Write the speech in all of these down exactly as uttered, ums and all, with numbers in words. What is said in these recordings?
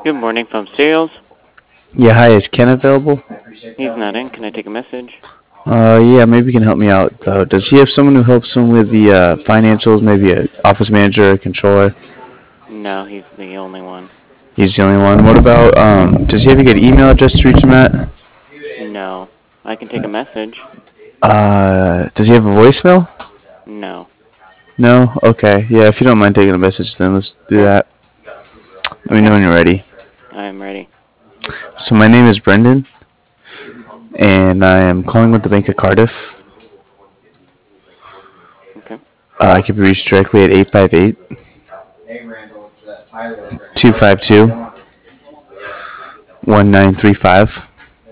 Good morning, Phone Sales. Yeah, hi, is Ken available? He's not in. Can I take a message? Uh, yeah, maybe you can help me out though. Does he have someone who helps him with the uh, financials? Maybe a office manager, a controller. No, he's the only one. He's the only one. What about um? Does he have a good email address to reach him at? No. I can take a message. Uh, does he have a voicemail? No. No. Okay. Yeah, if you don't mind taking a message, then let's do that. Let me know Okay. when you're ready. I am ready. So my name is Brendan, and I am calling with the Bank of Cardiff. Okay. Uh, I can be reached directly at eight five eight, two five two, one nine three five.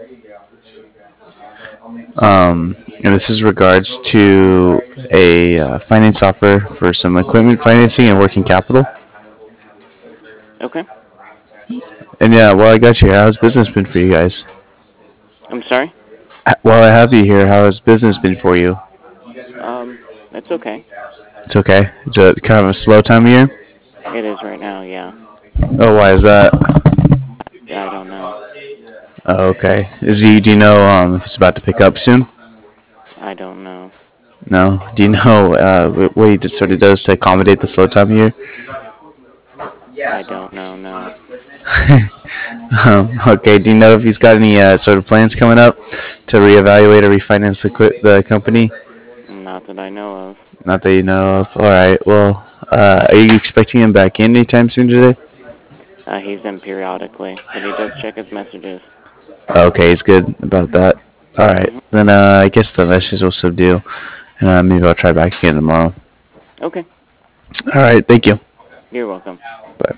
Um, and this is regards to a uh, finance offer for some equipment financing and working capital. Okay. And yeah, while I got you here, how's business been for you guys? I'm sorry? H- While I have you here, how has business been for you? Um, it's okay. It's okay. It's a kind of a slow time of year. It is right now, yeah. Oh, why is that? I don't know. Oh, okay. Is he? Do you know um, if it's about to pick up soon? I don't know. No. Do you know uh, wh- what he just sort of does to accommodate the slow time of year? I don't know, no. um, okay. Do you know if he's got any uh, sort of plans coming up to reevaluate or refinance the qu- the company? Not that I know of. Not that you know of. All right. Well, uh, are you expecting him back in anytime soon today? Uh, he's in periodically, but he does check his messages. Okay, he's good about that. All right. hmm Then uh, I guess the message will subdue, and uh, maybe I'll try back again tomorrow. Okay. All right. Thank you. You're welcome. Bye.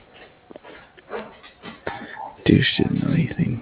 Douche didn't know anything.